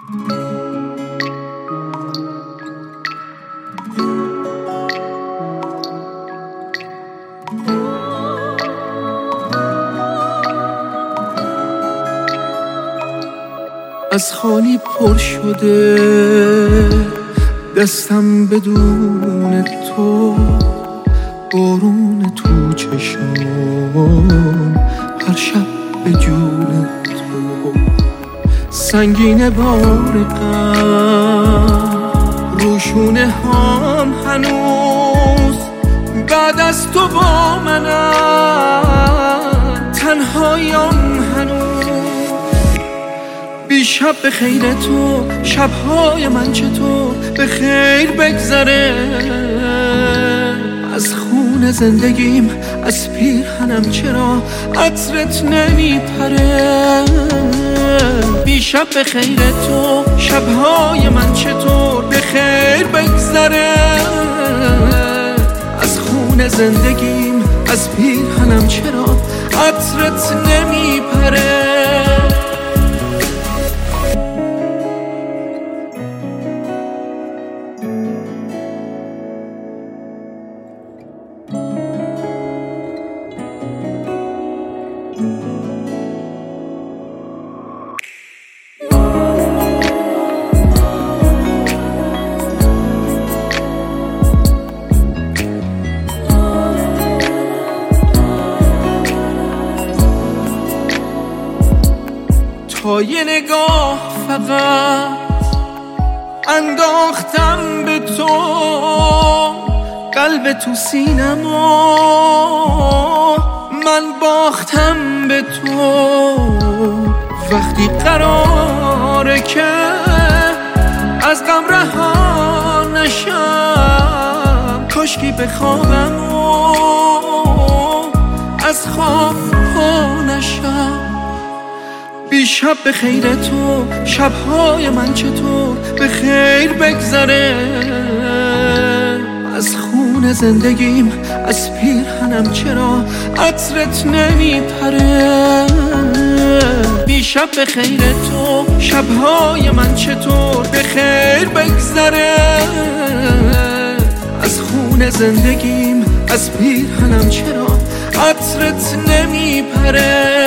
از خالی پر شده دستم بدون تو، بارون تو چشم هر شب به جون تو، سنگین بار غم روشونه هم هنوز بعد از تو با منم، تنهایم هنوز. بیشب به خیر تو، شبهای من چطور به خیر بگذره، از خون زندگیم از پیرهنم چرا عطرت نمیپره. بیشب به خیر تو، شبهای من چطور به خیر بگذره، از خون زندگیم از پیرهنم چرا عطرت نمیپره. تا یه نگاه فقط انداختم به تو، قلب تو سینما من باختم به تو. وقتی قراره که از غم رها نشم، کاشکی بخوابم و از خواب پا نشم. بیشب به خیر تو، شبهای من چطور به خیر بگذره، از خون زندگیم از پیرهنم چرا عطرت نمیپره. بیشب به خیر تو، شبهای من چطور به خیر بگذره، از خون زندگیم از پیرهنم چرا عطرت نمیپره.